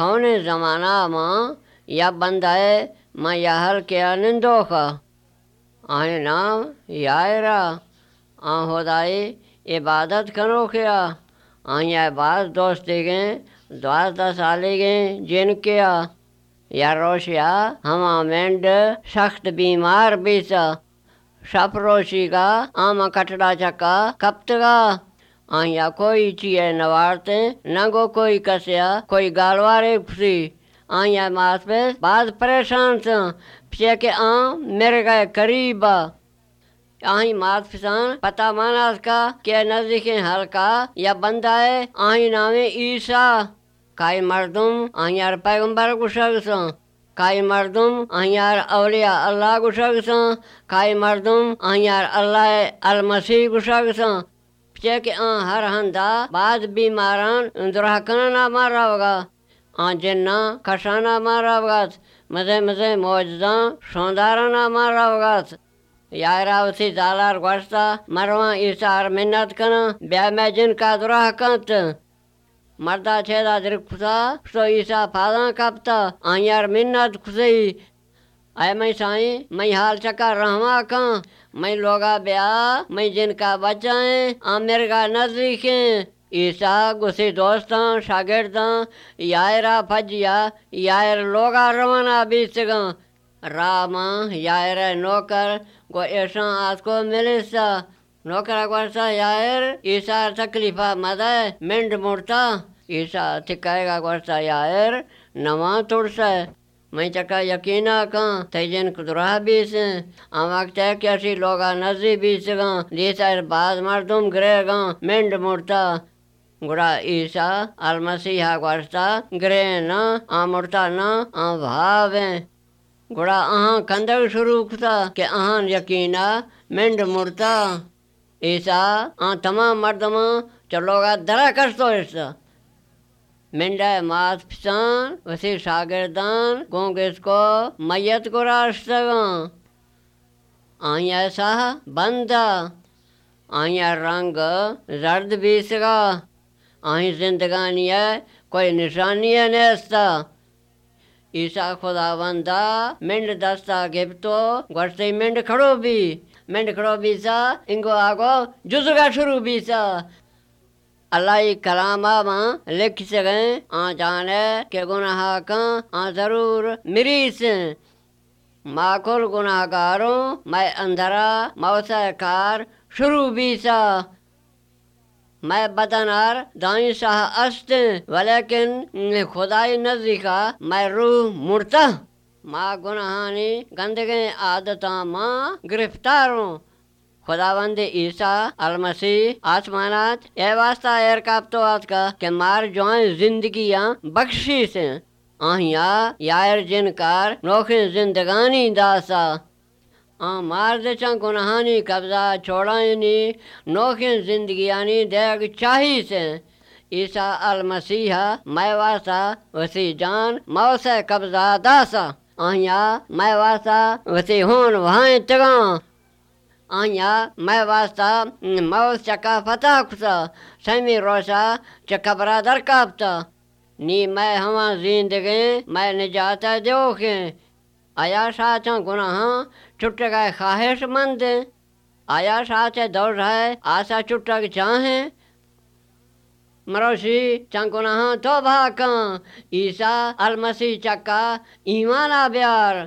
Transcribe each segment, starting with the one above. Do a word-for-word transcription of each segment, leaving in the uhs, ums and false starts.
کھونے زمانہ ماں یا بندائے ماں یا ہر کیا نندوخا آئیں نام یائرا آن خدائی عبادت کرو کیا آئیں بعض دوستی گئیں دوازدہ سالی گئیں جن کیا یا روشیا ہما مینڈ سخت بیمار بیسا شپ روشی کا آما کٹڑا چکا کپتگا آیا کوئی چیئے نوارتے نگو کوئی کسیا کوئی گالوارے کسی آیا ماس پہ بعد پریشان سا پچھے کہ آن میرے گئے قریبا آہیں مات پسان پتہ ماناس کا کہ نزدیکیں ہلکا یا بندہ ہے آہیں نامے عیسیٰ کائی مردم آہیں پیغمبر کو شخصاں کائی مردم آہیں اولیاء اللہ کو شخصاں کائی مردم آہیں اللہ المسیح کو شخصاں پچھے کہ آن ہر ہندہ بعد بیماران درہکنہ مارا ہوگا آن جنہ کشانہ مارا ہوگا مزے مزے موجزاں شوندارانہ مارا ہوگا یائرہ اسی زالار گوشتا مروان عیسار منت کنا بیا میں جن کا درہ کنت مردہ چھیدہ درک کھسا سو عیسیٰ پھاداں کپتا آئیار منت کھسی اے میں سائیں میں حال چکا رحمہ کن میں لوگا بیا میں جن کا بچائیں آمیر کا نزدیکیں عیسیٰ گسی دوستاں شاگرداں یائرہ پھجیا یائر لوگا روانہ بیسگاں راما یائر نوکر گو ایشان آس کو ملیسا نوکر گوشتا یائر عیسیٰ تکلیفہ مدائے منڈ مرتا عیسیٰ تکائے گا گوشتا یائر نواں توڑسا ہے میں چکا یقینا کان تیجن کدرہ بیسیں آن وقت ہے کہ اسی لوگا نزی بیسگاں دیسا بعض مردم گرے گاں منڈ مرتا گڑا عیسیٰ المسیحہ گوشتا گرے نا آن مرتا نا آن بھاویں گڑا آہاں کندگ شروع کتا کہ آہاں یقینا منڈ مرتا عیسیٰ آن تمام مردمان چلوگا درہ کشتو ایسا منڈا ماس پسان وسی شاگردان گونگ اس کو میت کو راشتگاں آئیں ایسا بندہ آئیں رنگ زرد بیسگا آئیں زندگانی ہے کوئی نشانی ہے نیستا عیسیٰ خدا بندہ منڈ دستا گپتو گوشتی منڈ کھڑو بھی منڈ کھڑو بیسا انگو آگو جزگا شروع بیسا اللہ کلام آماں لکھ سگیں آن جانے کہ گناہ کن آن ضرور مریسیں ما کل گناہ گاروں میں اندرا موسیٰ کار شروع بیسا میں بدنار دائیں شاہ استیں ولیکن خدای نزدیکا میں روح مرتا ما گناہانی گندگیں عادتاں ماں گرفتاروں خداوند عیسیٰ المسیح آسمانات اے واسطہ ارکاب تو آت کا کہ مار جوائیں زندگیاں بخشی سے آہیا یائر جنکار نوکھیں زندگانی داسا آن مار دے چاں گناہانی قبضہ چھوڑائنی نوکھیں زندگیانی دیگ چاہی سے عیسیٰ المسیحہ میں واسطہ وسی جان موسے قبضہ داسا آہیا میں واسطہ وسی ہون وہائیں تگاں آیا میں واسطہ موت چکا فتح کسا سمی روشا چکبرا در کابتا نی میں ہما زندگیں میں نجات دیوکیں آیا شاچاں گناہاں چھٹ گئے خواہش مندیں آیا شاچے دوڑ رہے آسا چھٹک چاہیں مروشی چاں گناہاں توبہ کن عیسیٰ المسیح چکا ایمانہ بیار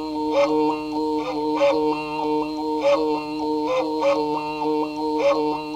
Mm-hmm.